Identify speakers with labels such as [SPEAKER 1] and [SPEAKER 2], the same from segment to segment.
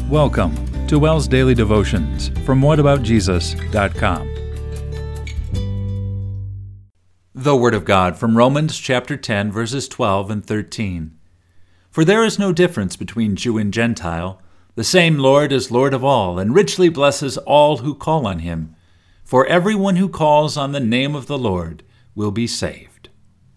[SPEAKER 1] Welcome to WELL's Daily Devotions from whataboutjesus.com. The Word of God from Romans chapter 10, verses 12 and 13. For there is no difference between Jew and Gentile. The same Lord is Lord of all, and richly blesses all who call on him. For everyone who calls on the name of the Lord will be saved.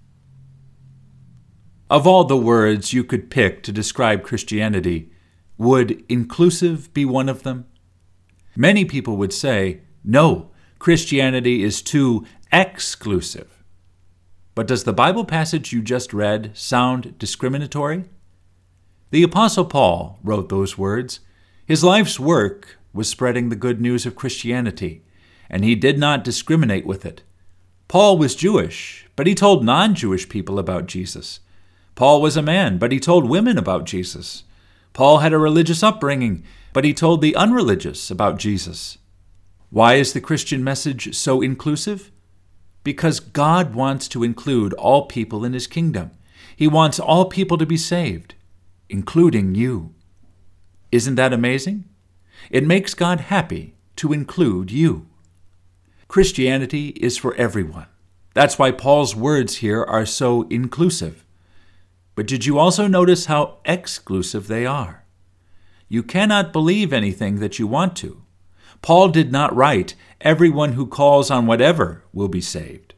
[SPEAKER 1] Of all the words you could pick to describe Christianity, would inclusive be one of them? Many people would say, no, Christianity is too exclusive. But does the Bible passage you just read sound discriminatory? The Apostle Paul wrote those words. His life's work was spreading the good news of Christianity, and he did not discriminate with it. Paul was Jewish, but he told non-Jewish people about Jesus. Paul was a man, but he told women about Jesus. Paul had a religious upbringing, but he told the unreligious about Jesus. Why is the Christian message so inclusive? Because God wants to include all people in his kingdom. He wants all people to be saved, including you. Isn't that amazing? It makes God happy to include you. Christianity is for everyone. That's why Paul's words here are so inclusive. But did you also notice how exclusive they are? You cannot believe anything that you want to. Paul did not write, everyone who calls on whatever will be saved.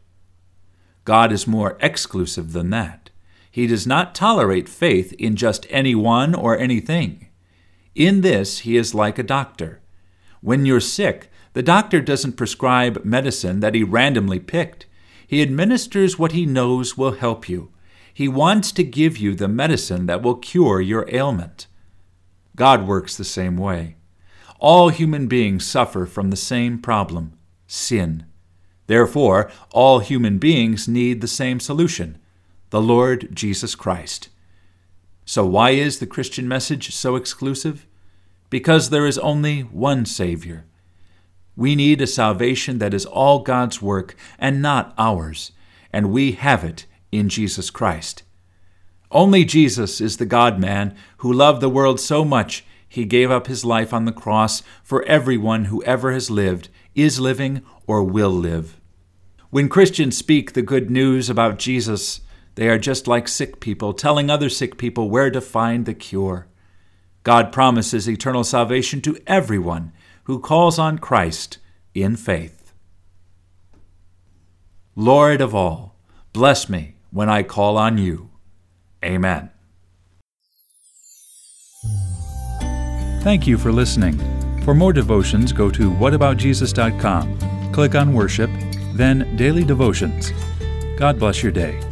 [SPEAKER 1] God is more exclusive than that. He does not tolerate faith in just anyone or anything. In this, he is like a doctor. When you're sick, the doctor doesn't prescribe medicine that he randomly picked. He administers what he knows will help you. He wants to give you the medicine that will cure your ailment. God works the same way. All human beings suffer from the same problem, sin. Therefore, all human beings need the same solution, the Lord Jesus Christ. So why is the Christian message so exclusive? Because there is only one Savior. We need a salvation that is all God's work and not ours, and we have it in Jesus Christ. Only Jesus is the God-man who loved the world so much he gave up his life on the cross for everyone who ever has lived, is living, or will live. When Christians speak the good news about Jesus, they are just like sick people telling other sick people where to find the cure. God promises eternal salvation to everyone who calls on Christ in faith. Lord of all, bless me when I call on you. Amen.
[SPEAKER 2] Thank you for listening. For more devotions, go to whataboutjesus.com. Click on Worship, then Daily Devotions. God bless your day.